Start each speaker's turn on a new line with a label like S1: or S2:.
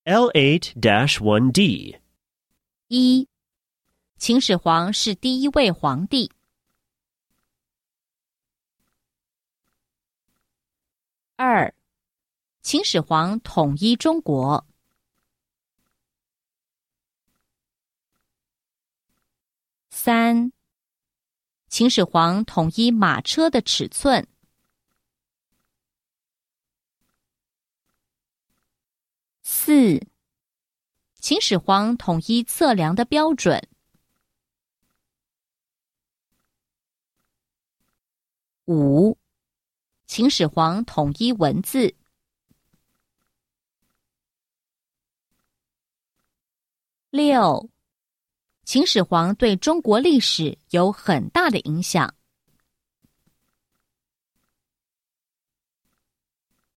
S1: L8-1D
S2: 一、秦始皇是第一位皇帝。二、秦始皇统一中国。三、秦始皇统一马车的尺寸。四、秦始皇统一测量的标准。五、秦始皇统一文字。六、秦始皇对中国历史有很大的影响。